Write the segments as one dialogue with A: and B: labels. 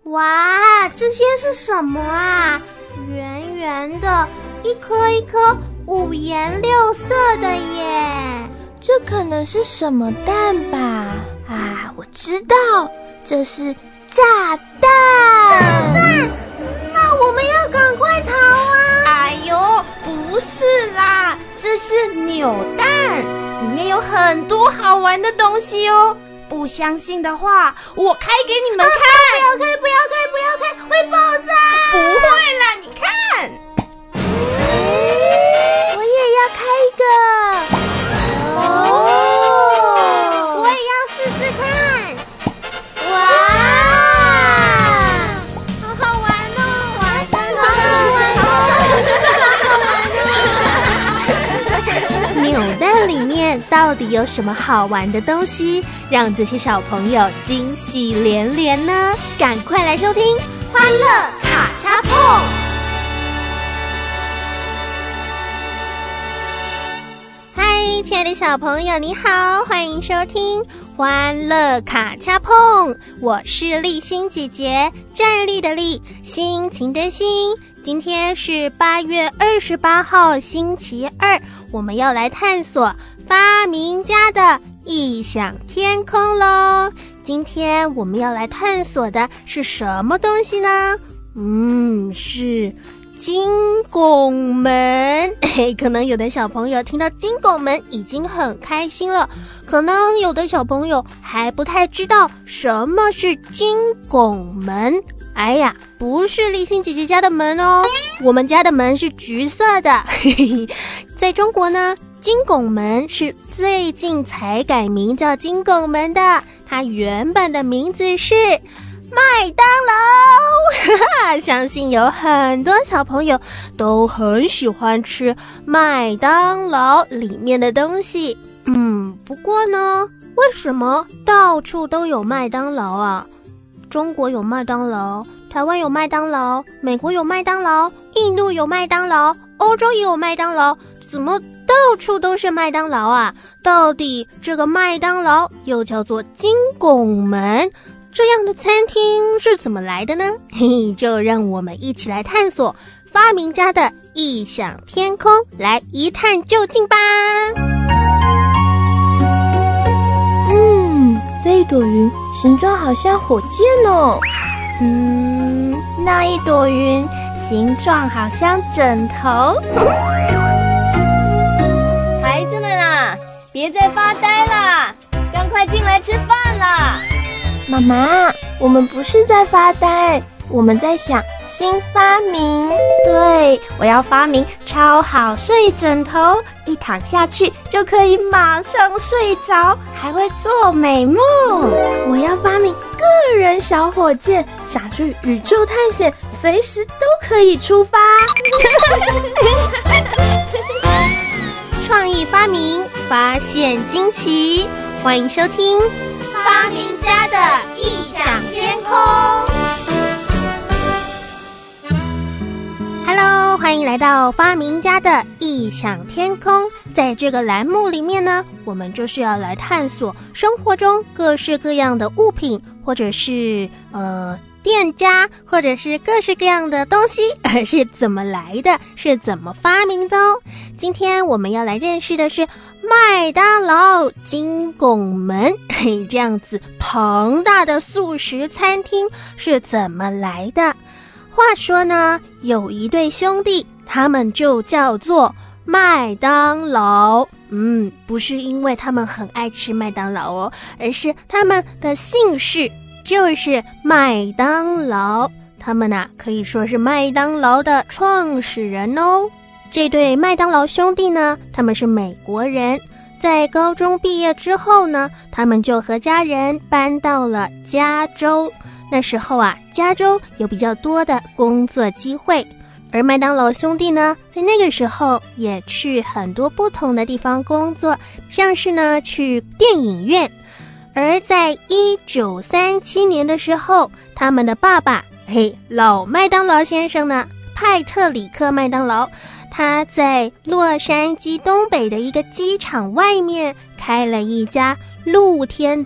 A: 哇，这些是什么啊？圆圆的，一颗一颗五颜六色的耶。
B: 这可能是什么蛋吧？啊，我知道，这是炸弹。
A: 炸弹？那我们要赶快逃啊！
C: 哎呦，不是啦，这是扭蛋，里面有很多好玩的东西哦。不相信的话，我开给你们看。
A: 不要开，会爆炸！
C: 不会啦，你看。
B: 我也要开一个。
A: 哦，我也要试试看。哇，
C: 好好玩哦！
A: 哇，真的好好玩哦！扭蛋里面到底有什么好玩的东西，让这些小朋友惊喜连连呢？赶快来收听《欢乐卡恰碰》。嗨，亲爱的小朋友，你好，欢迎收听《欢乐卡恰碰》，我是立新姐姐，站立的立，心情的心。今天是8月28号，星期二，我们要来探索发明家的异想天空咯。今天我们要来探索的是什么东西呢？是金拱门。可能有的小朋友听到金拱门已经很开心了，可能有的小朋友还不太知道什么是金拱门。哎呀，不是立新姐姐家的门哦，我们家的门是橘色的。在中国呢，金拱门是最近才改名叫金拱门的，它原本的名字是麦当劳。相信有很多小朋友都很喜欢吃麦当劳里面的东西。不过呢，为什么到处都有麦当劳啊？中国有麦当劳，台湾有麦当劳，美国有麦当劳，印度有麦当劳，欧洲也有麦当劳，怎么到处都是麦当劳啊？到底这个麦当劳又叫做金拱门，这样的餐厅是怎么来的呢？就让我们一起来探索发明家的异想天空，来一探究竟吧。
B: 这一朵云形状好像火箭哦。
C: 那一朵云形状好像枕头。
D: 孩子们啊，别再发呆啦，赶快进来吃饭啦。
B: 妈妈，我们不是在发呆，我们在想新发明。
C: 对，我要发明超好睡枕头，一躺下去就可以马上睡着，还会做美梦。
B: 我要发明个人小火箭，想去宇宙探险，随时都可以出发。
A: 创意发明，发现惊奇，欢迎收听发明家的异想天空。Hello， 欢迎来到发明家的异想天空。在这个栏目里面呢，我们就是要来探索生活中各式各样的物品，或者是店家，或者是各式各样的东西是怎么来的，是怎么发明的哦。今天我们要来认识的是麦当劳金拱门，这样子庞大的速食餐厅是怎么来的。话说呢，有一对兄弟，他们就叫做麦当劳。不是因为他们很爱吃麦当劳哦，而是他们的姓氏就是麦当劳。他们可以说是麦当劳的创始人哦。这对麦当劳兄弟呢，他们是美国人，在高中毕业之后呢，他们就和家人搬到了加州。那时候加州有比较多的工作机会，而麦当劳兄弟呢，在那个时候也去很多不同的地方工作，像是呢去电影院。而在1937年的时候，他们的爸爸老麦当劳先生呢，派特里克麦当劳，他在洛杉矶东北的一个机场外面开了一家露天的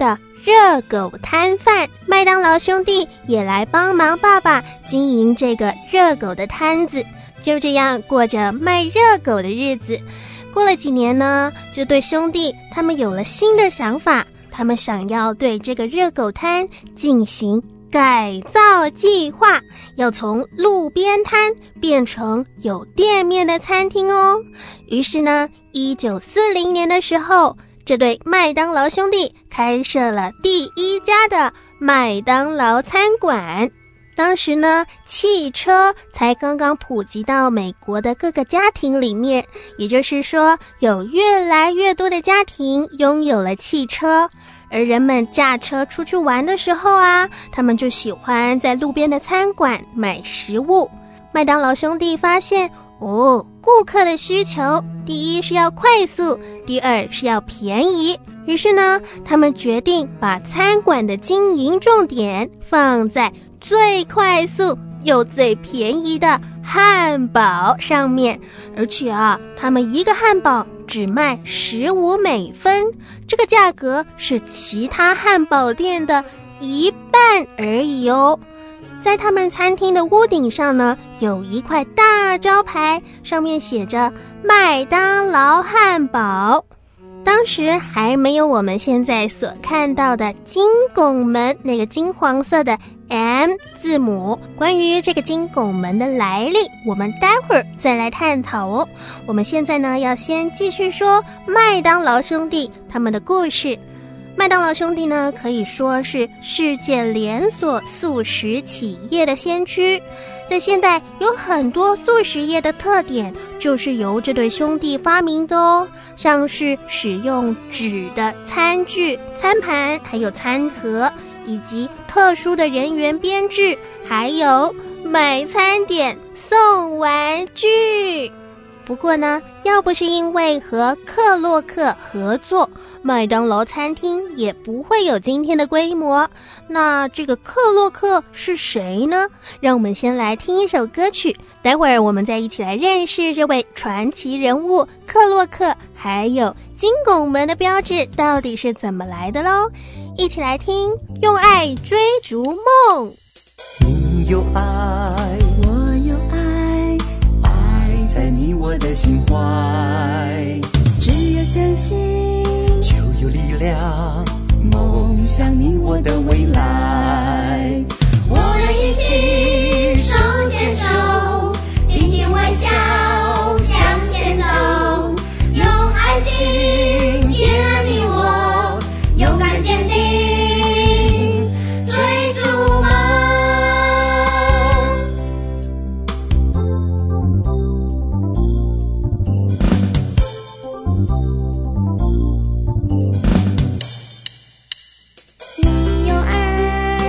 A: 热狗摊贩。麦当劳兄弟也来帮忙爸爸经营这个热狗的摊子，就这样过着卖热狗的日子。过了几年呢，这对兄弟他们有了新的想法，他们想要对这个热狗摊进行改造计划，要从路边摊变成有店面的餐厅哦。于是呢，1940年的时候，这对麦当劳兄弟开设了第一家的麦当劳餐馆。当时呢，汽车才刚刚普及到美国的各个家庭里面，也就是说，有越来越多的家庭拥有了汽车。而人们驾车出去玩的时候啊，他们就喜欢在路边的餐馆买食物。麦当劳兄弟发现，顾客的需求，第一是要快速，第二是要便宜。于是呢，他们决定把餐馆的经营重点放在最快速又最便宜的汉堡上面。而且啊，他们一个汉堡只卖15美分，这个价格是其他汉堡店的1半而已哦。在他们餐厅的屋顶上呢，有一块大招牌，上面写着麦当劳汉堡。当时还没有我们现在所看到的金拱门，那个金黄色的 M 字母。关于这个金拱门的来历，我们待会儿再来探讨哦。我们现在呢，要先继续说麦当劳兄弟他们的故事。麦当劳兄弟呢，可以说是世界连锁速食企业的先驱。在现代，有很多速食业的特点就是由这对兄弟发明的哦，像是使用纸的餐具、餐盘，还有餐盒，以及特殊的人员编制，还有买餐点送玩具。不过呢，要不是因为和克洛克合作，麦当劳餐厅也不会有今天的规模。那这个克洛克是谁呢？让我们先来听一首歌曲，待会儿我们再一起来认识这位传奇人物克洛克，还有金拱门的标志到底是怎么来的咯。一起来听用爱追逐梦。
E: 你有爱，我有爱，爱在你我的心怀，只要相信就有力量，梦想你我的未来。我们一起手牵手，紧紧微笑向前走，用爱情接了你我，勇敢坚定追逐梦。
B: 你有爱，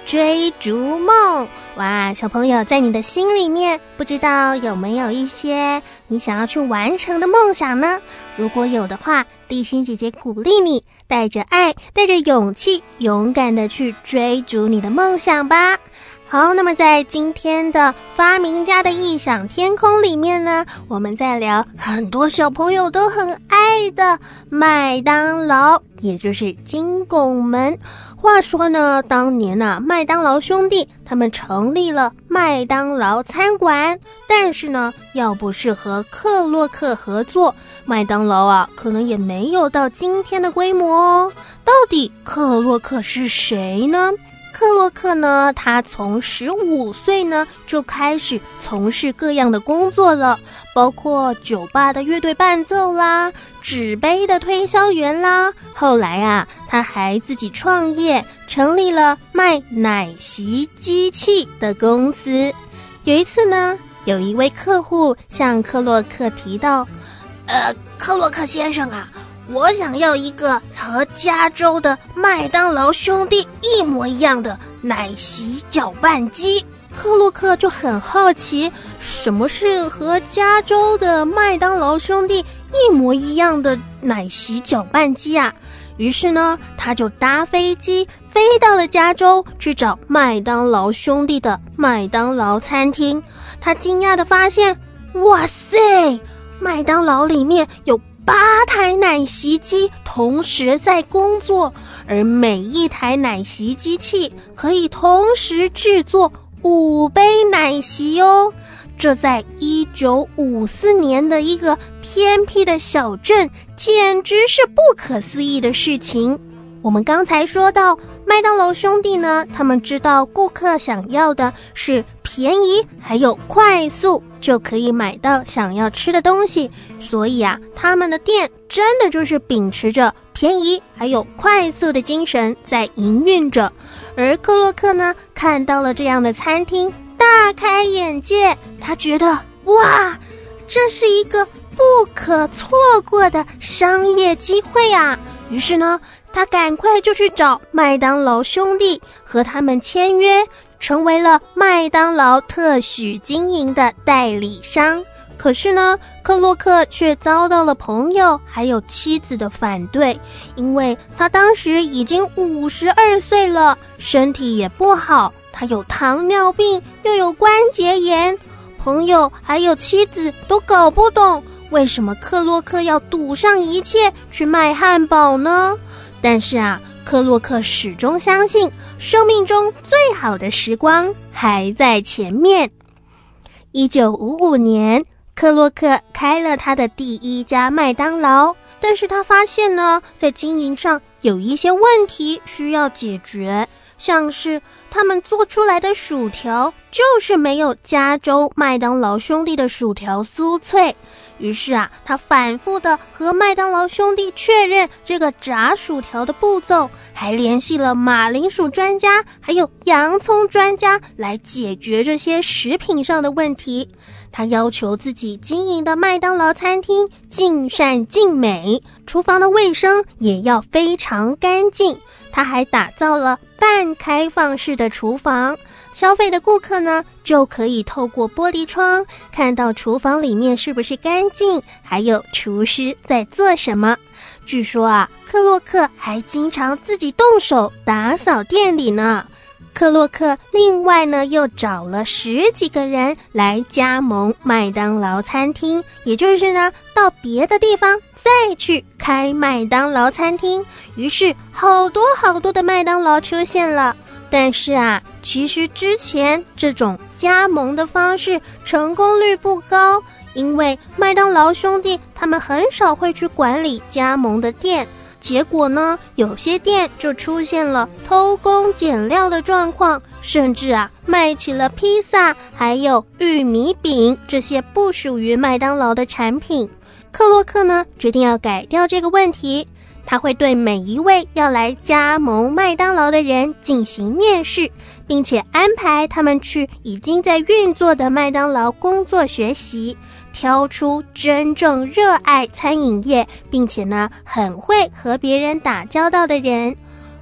A: 追逐梦。哇，小朋友，在你的心里面，不知道有没有一些你想要去完成的梦想呢？如果有的话，丽欣姐姐鼓励你，带着爱，带着勇气，勇敢的去追逐你的梦想吧。好，那么在今天的发明家的异想天空里面呢，我们在聊很多小朋友都很爱的麦当劳，也就是金拱门。话说呢，当年麦当劳兄弟他们成立了麦当劳餐馆，但是呢，要不是和克洛克合作，麦当劳可能也没有到今天的规模哦。到底克洛克是谁呢？克洛克呢，他从15岁呢就开始从事各样的工作了，包括酒吧的乐队伴奏啦，纸杯的推销员啦。后来他还自己创业，成立了卖奶昔机器的公司。有一次呢，有一位客户向克洛克提到，克洛克先生我想要一个和加州的麦当劳兄弟一模一样的奶昔搅拌机。克洛克就很好奇，什么是和加州的麦当劳兄弟一模一样的奶昔搅拌机啊？于是呢，他就搭飞机飞到了加州去找麦当劳兄弟的麦当劳餐厅。他惊讶地发现，哇塞，麦当劳里面有8台奶昔机同时在工作，而每一台奶昔机器可以同时制作5杯奶昔哦。这在1954年的一个偏僻的小镇，简直是不可思议的事情。我们刚才说到，麦当劳兄弟呢，他们知道顾客想要的是便宜还有快速就可以买到想要吃的东西，所以他们的店真的就是秉持着便宜还有快速的精神在营运着。而克洛克呢，看到了这样的餐厅，大开眼界，他觉得哇，这是一个不可错过的商业机会啊！于是呢，他赶快就去找麦当劳兄弟，和他们签约，成为了麦当劳特许经营的代理商。可是呢，克洛克却遭到了朋友还有妻子的反对，因为他当时已经52岁了，身体也不好，他有糖尿病，又有关节炎。朋友还有妻子都搞不懂，为什么克洛克要赌上一切去卖汉堡呢？但是克洛克始终相信，生命中最好的时光还在前面。1955年，克洛克开了他的第一家麦当劳，但是他发现呢，在经营上有一些问题需要解决，像是他们做出来的薯条就是没有加州麦当劳兄弟的薯条酥脆。于是他反复的和麦当劳兄弟确认这个炸薯条的步骤，还联系了马铃薯专家还有洋葱专家来解决这些食品上的问题。他要求自己经营的麦当劳餐厅尽善尽美，厨房的卫生也要非常干净。他还打造了半开放式的厨房，消费的顾客呢，就可以透过玻璃窗看到厨房里面是不是干净，还有厨师在做什么。据说克洛克还经常自己动手打扫店里呢。克洛克另外呢，又找了10几个人来加盟麦当劳餐厅，也就是呢，到别的地方再去开麦当劳餐厅。于是好多的麦当劳出现了。但是其实之前这种加盟的方式成功率不高，因为麦当劳兄弟他们很少会去管理加盟的店。结果呢，有些店就出现了偷工减料的状况，甚至卖起了披萨还有玉米饼这些不属于麦当劳的产品。克洛克呢，决定要改掉这个问题，他会对每一位要来加盟麦当劳的人进行面试，并且安排他们去已经在运作的麦当劳工作学习，挑出真正热爱餐饮业并且呢很会和别人打交道的人。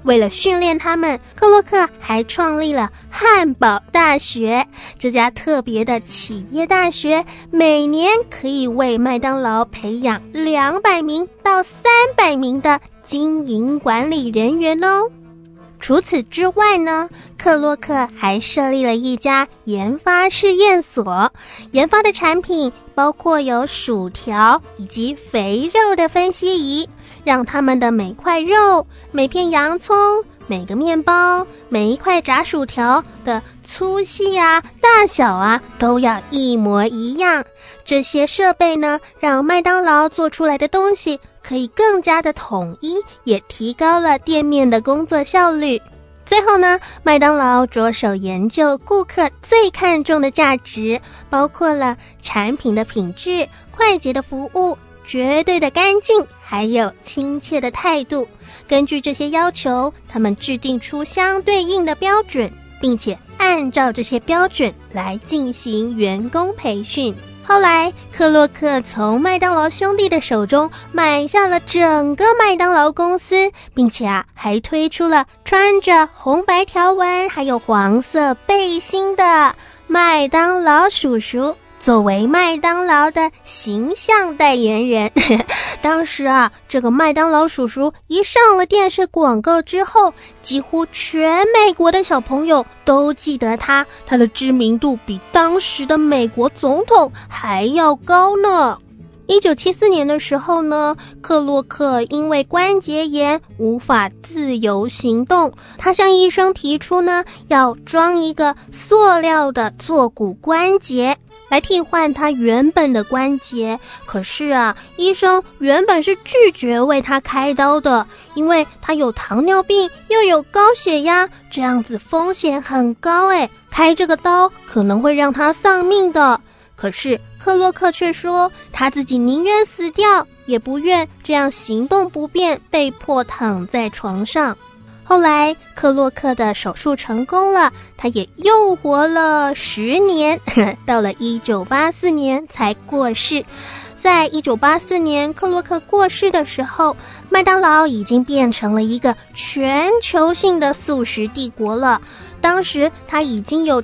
A: 为了训练他们，克洛克还创立了汉堡大学。这家特别的企业大学每年可以为麦当劳培养200名到300名的经营管理人员哦。除此之外呢，克洛克还设立了一家研发试验所，研发的产品包括有薯条以及肥肉的分析仪，让他们的每块肉、每片洋葱、每个面包、每一块炸薯条的粗细啊、大小啊都要一模一样。这些设备呢，让麦当劳做出来的东西可以更加的统一，也提高了店面的工作效率。最后呢，麦当劳着手研究顾客最看重的价值，包括了产品的品质、快捷的服务、绝对的干净，还有亲切的态度。根据这些要求，他们制定出相对应的标准，并且按照这些标准来进行员工培训。后来，克洛克从麦当劳兄弟的手中买下了整个麦当劳公司，并且还推出了穿着红白条纹还有黄色背心的麦当劳叔叔，作为麦当劳的形象代言人。当时这个麦当劳叔叔一上了电视广告之后，几乎全美国的小朋友都记得他的知名度比当时的美国总统还要高呢。1974年的时候呢，克洛克因为关节炎无法自由行动，他向医生提出呢，要装一个塑料的坐骨关节来替换他原本的关节。可是医生原本是拒绝为他开刀的，因为他有糖尿病又有高血压，这样子风险很高开这个刀可能会让他丧命的。可是克洛克却说，他自己宁愿死掉，也不愿这样行动不便，被迫躺在床上。后来克洛克的手术成功了，他也又活了10年，到了1984年才过世。在1984年克洛克过世的时候，麦当劳已经变成了一个全球性的素食帝国了。当时他已经有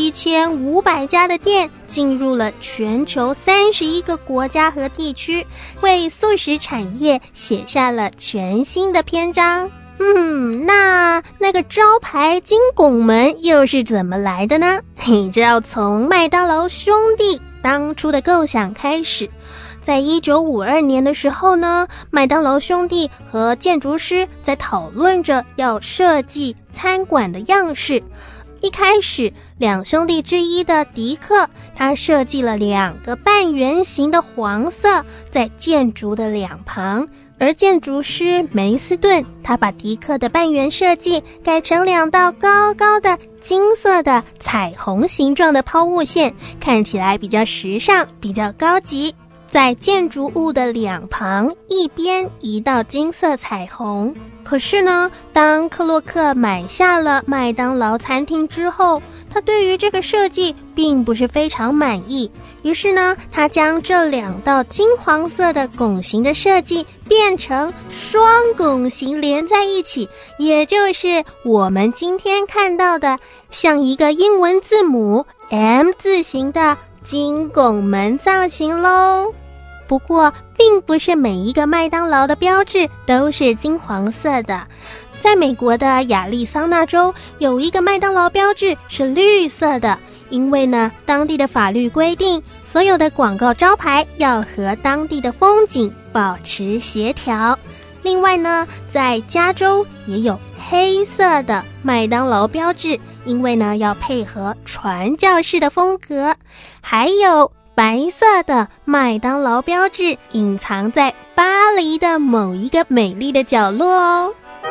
A: 7500家的店，进入了全球31个国家和地区，为素食产业写下了全新的篇章。那个招牌金拱门又是怎么来的呢？这要从麦当劳兄弟当初的构想开始。在1952年的时候呢，麦当劳兄弟和建筑师在讨论着要设计餐馆的样式。一开始两兄弟之一的迪克，他设计了2个半圆形的黄色在建筑的两旁，而建筑师梅斯顿，他把迪克的半圆设计改成2道高高的金色的彩虹形状的抛物线，看起来比较时尚，比较高级。在建筑物的两旁一边一道金色彩虹。可是呢，当克洛克买下了麦当劳餐厅之后，他对于这个设计并不是非常满意。于是呢，他将这2道金黄色的拱形的设计变成双拱形连在一起，也就是我们今天看到的像一个英文字母 M 字形的金拱门造型咯。不过并不是每一个麦当劳的标志都是金黄色的。在美国的亚利桑那州有一个麦当劳标志是绿色的，因为呢，当地的法律规定，所有的广告招牌要和当地的风景保持协调。另外呢，在加州也有黑色的麦当劳标志，因为呢，要配合传教士的风格。还有白色的麦当劳标志隐藏在巴黎的某一个美丽的角落哦。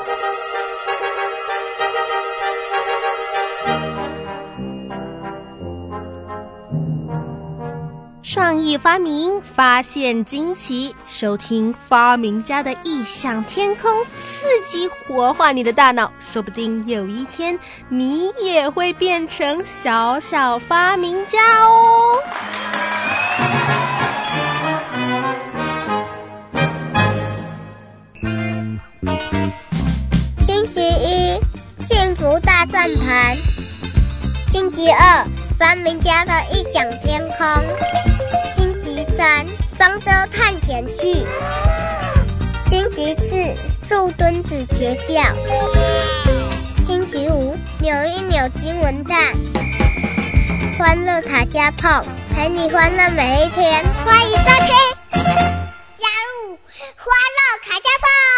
A: 创意发明，发现惊奇，收听发明家的异想天空，刺激活化你的大脑，说不定有一天你也会变成小小发明家哦。 星期一
F: 大算盘。星期二，发明家的异想天空。星期三，方舟探险去。星期四，树墩子学校。星期五，扭一扭金文蛋。欢乐卡加碰，陪你欢乐每一天。欢迎收听，加入欢乐卡加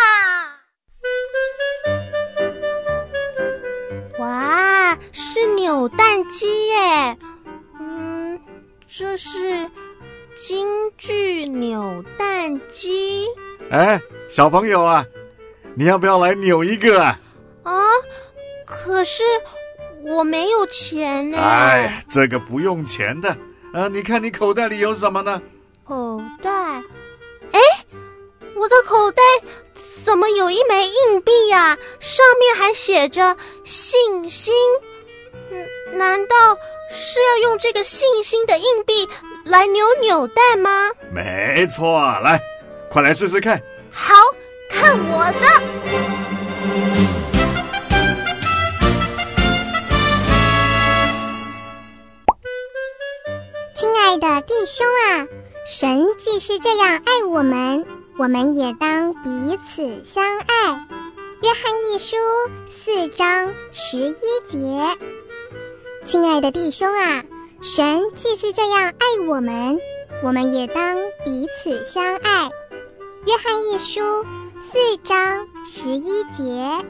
A: 碰。哇，是扭蛋机耶！这是京剧扭蛋机。
G: 哎，小朋友啊，你要不要来扭一个啊？
A: 可是我没有钱呢。
G: 哎，这个不用钱的。你看你口袋里有什么呢？
A: 口袋？哎，我的口袋怎么有一枚硬币呀？上面还写着信心。难道是要用这个信心的硬币来扭扭蛋吗？
G: 没错，来，快来试试看。
A: 好，看我的。
F: 亲爱的弟兄啊，神既是这样爱我们，我们也当彼此相爱。约翰一书4章11节。亲爱的弟兄啊，神既是这样爱我们，我们也当彼此相爱。约翰一书4章11节。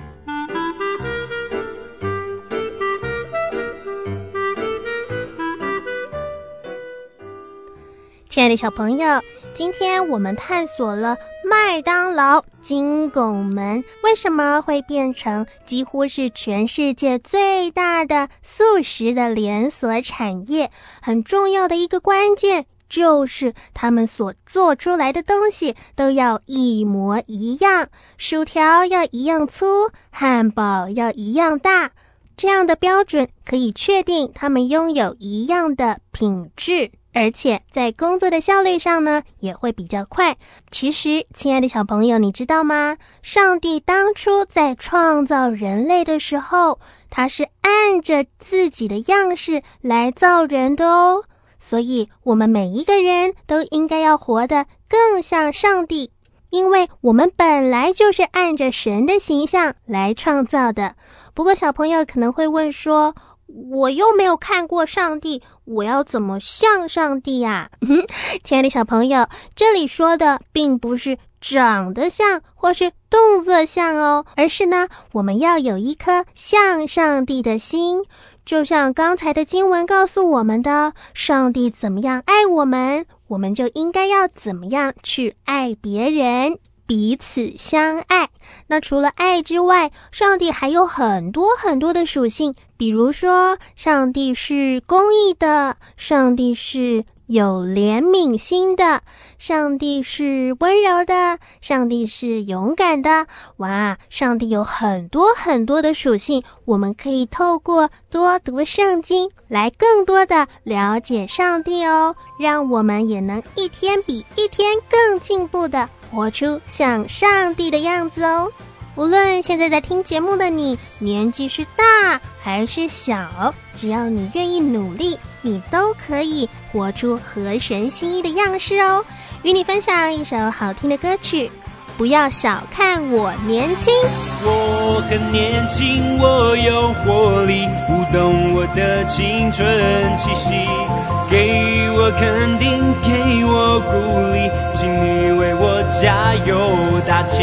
A: 亲爱的小朋友，今天我们探索了麦当劳金拱门为什么会变成几乎是全世界最大的速食的连锁产业。很重要的一个关键就是他们所做出来的东西都要一模一样，薯条要一样粗，汉堡要一样大。这样的标准可以确定他们拥有一样的品质，而且在工作的效率上呢，也会比较快。其实，亲爱的小朋友，你知道吗？上帝当初在创造人类的时候，他是按着自己的样式来造人的哦。所以，我们每一个人都应该要活得更像上帝，因为我们本来就是按着神的形象来创造的。不过，小朋友可能会问说，我又没有看过上帝，我要怎么像上帝呀？亲爱的小朋友，这里说的并不是长得像或是动作像哦，而是呢，我们要有一颗像上帝的心。就像刚才的经文告诉我们的，上帝怎么样爱我们，我们就应该要怎么样去爱别人，彼此相爱。那除了爱之外，上帝还有很多很多的属性，比如说上帝是公义的，上帝是有怜悯心的，上帝是温柔的，上帝是勇敢的。哇，上帝有很多很多的属性，我们可以透过多读圣经来更多的了解上帝哦，让我们也能一天比一天更进步的活出像上帝的样子哦。无论现在在听节目的你年纪是大还是小，只要你愿意努力，你都可以活出合神心意的样式哦。与你分享一首好听的歌曲，不要小看我年轻。
H: 我很年轻，我有活力，舞动我的青春气息，给我肯定，给我鼓励，请你为我加油打气。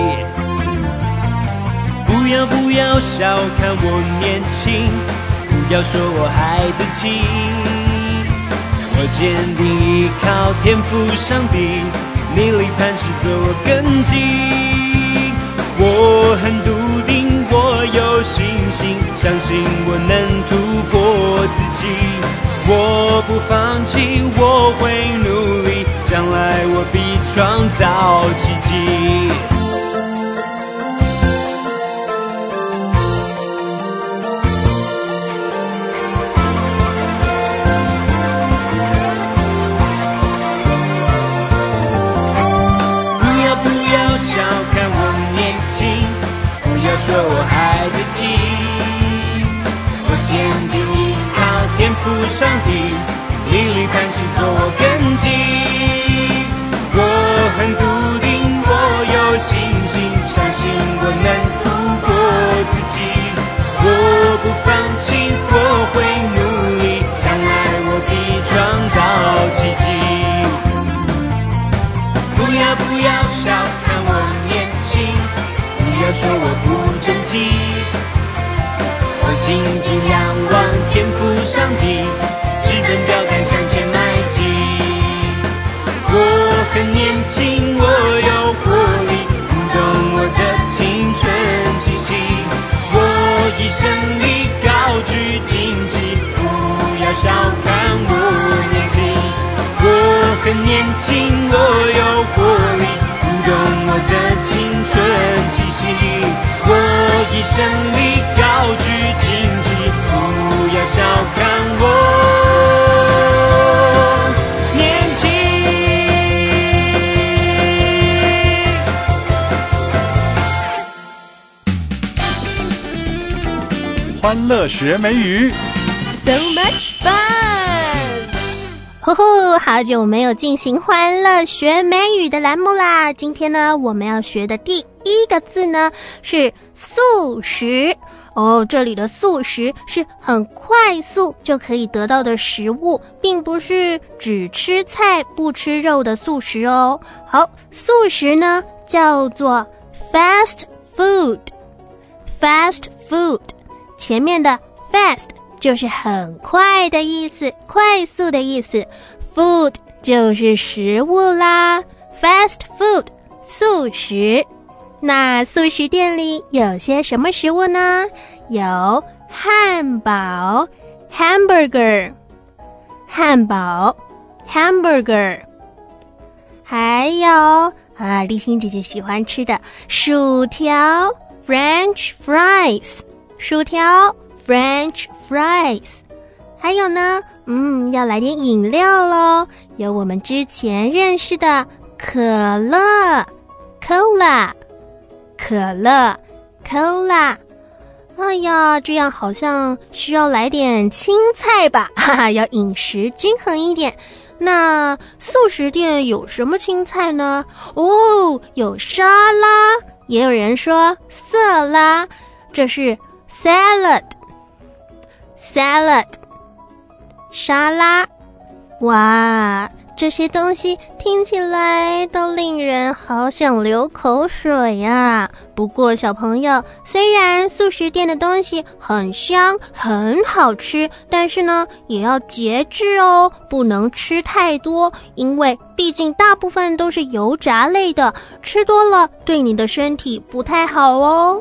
H: 不要小看我年轻，不要说我孩子气，我坚定依靠天父上帝，逆力磐石做我根基。我很笃定，我有信心，相信我能突破自己。我不放弃，我会努力，将来我必创造奇迹。说我孩子气， 赋上帝，历历磐石做我根基。我很笃定，我有信心，相信我能突破自己。我不放弃，我会努力，将来我必创造奇迹。不要小看我年轻，不要说我不争气。我定睛仰望天父上帝，直奔标杆向前迈进。我很年轻，我有活力，舞动我的青春气息。我以胜利高举荆棘，不要小看我年轻。我很年轻，我有活力，舞动我的青春气息。我以胜利高举荆棘，不要小看我年
G: 轻。欢乐学美语
A: So much fun！呼呼，好久没有进行欢乐学美语的栏目啦！今天呢，我们要学的第一个字呢是速食哦。这里的速食是很快速就可以得到的食物，并不是只吃菜不吃肉的速食哦。好，速食呢叫做 fast food。fast food 前面的 fast就是很快的意思，快速的意思。Food 就是食物啦 ，fast food 速食。那速食店里有些什么食物呢？有汉堡 hamburger， 汉堡 hamburger， 还有立欣姐姐喜欢吃的薯条 French fries， 薯条 French fries。还有呢，要来点饮料咯，有我们之前认识的可乐 Cola， 可乐 Cola。哎呀，这样好像需要来点青菜吧，哈哈，要饮食均衡一点。那速食店有什么青菜呢？哦，有沙拉，也有人说色拉，这是 salad， 沙拉。哇，这些东西听起来都令人好想流口水呀。不过小朋友，虽然速食店的东西很香很好吃，但是呢也要节制哦，不能吃太多，因为毕竟大部分都是油炸类的，吃多了对你的身体不太好哦。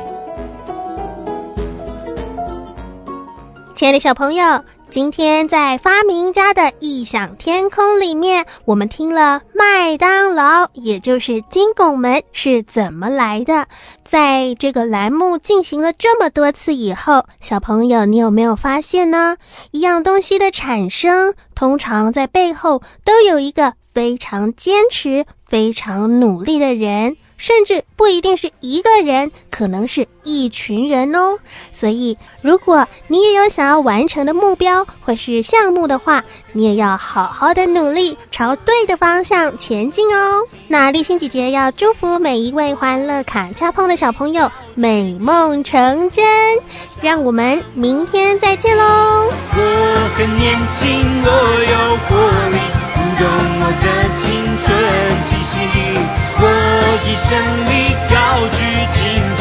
A: 亲爱的小朋友，今天在发明家的异想天空里面，我们听了麦当劳，也就是金拱门是怎么来的。在这个栏目进行了这么多次以后，小朋友你有没有发现呢？一样东西的产生，通常在背后都有一个非常坚持非常努力的人，甚至不一定是一个人，可能是一群人哦。所以如果你也有想要完成的目标或是项目的话，你也要好好的努力，朝对的方向前进哦。那立欣姐姐要祝福每一位欢乐卡恰碰的小朋友美梦成真，让我们明天再见咯。
H: 我很年轻，我有活力，舞动我的青春气息。我以胜利高举荆棘。